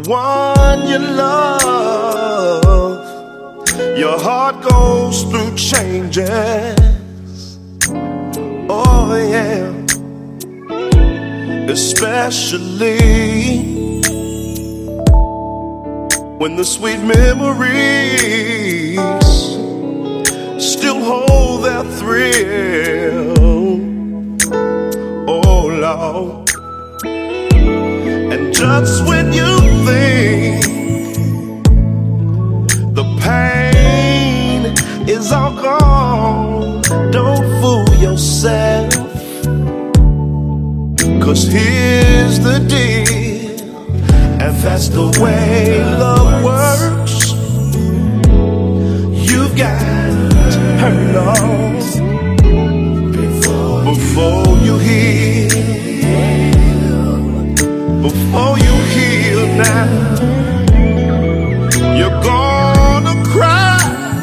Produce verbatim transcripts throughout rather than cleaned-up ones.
one you love, your heart goes through changes. Oh yeah, especially when the sweet memories still hold their thrill. Oh Lord, and just when you think the pain is all gone, don't fool yourself, 'cause here's the deal, and that's the way love works. You've got to hurt off before you heal. Before you heal now, you're gonna cry.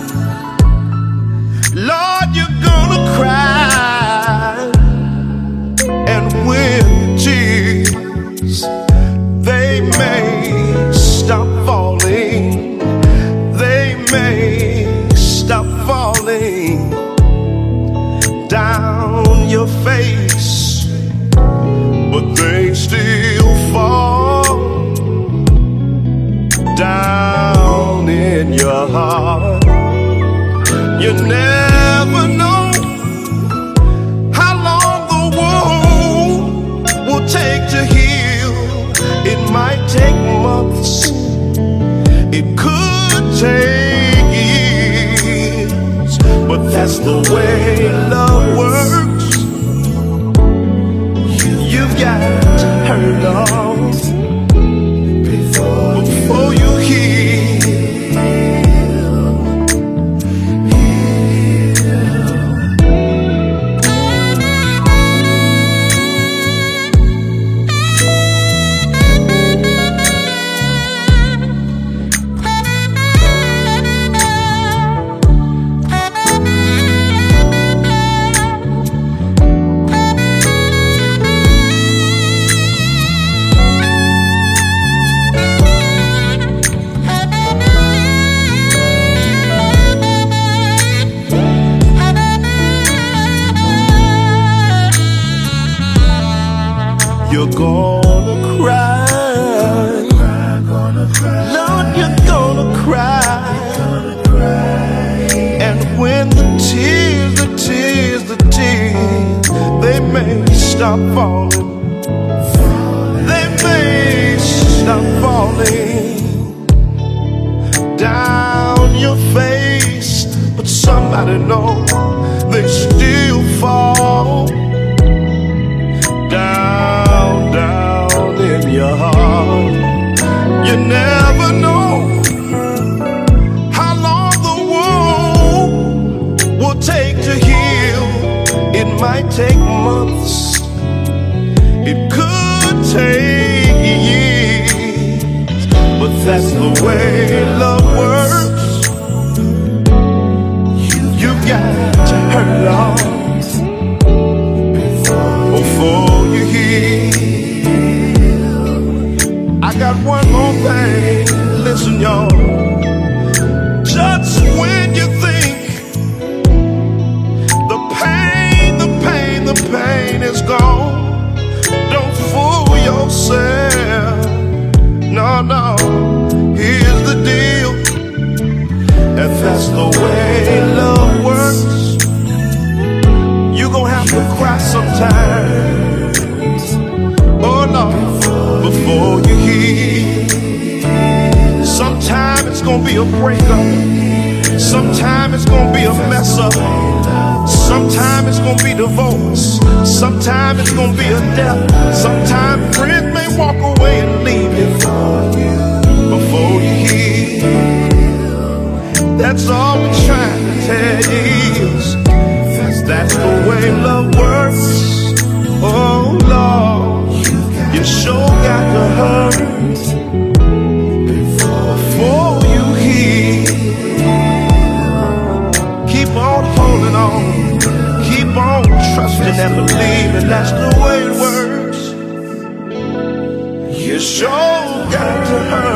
Lord, you're gonna cry. And when tears, they may stop falling, they may stop falling down your face, but they still fall down in your heart. You never know how long the wound will take to heal. It might take months, it could take years, but that's the way love works. You've got to hurt off before, before you heal. You're gonna cry, Lord, you're gonna cry. And when the tears, the tears, the tears, they may stop falling, they may stop falling down your face, but somebody knows they still fall down, down in your heart. You never know how long the wound will take to heal. It might take months, it could take years, but that's the way love works. You've got to hurt off before you heal. I got one more thing, listen y'all. Just when you think the pain, the pain, the pain is gone, don't fool yourself. No, no, here's the deal, and that's the way love works. You gon' have to cry sometimes, oh Lord, before you heal. Sometime it's gonna be a breakup, sometime it's gonna be a mess up, sometime it's gonna be divorce, sometime it's gonna be a death, sometime friends may walk away and leave you before you heal. That's all we're trying to tell you is that's the way love works. Oh Lord, you sure got to hurt before you heal. Keep on holding on, keep on trusting and believing. That's the way it works. You sure got to hurt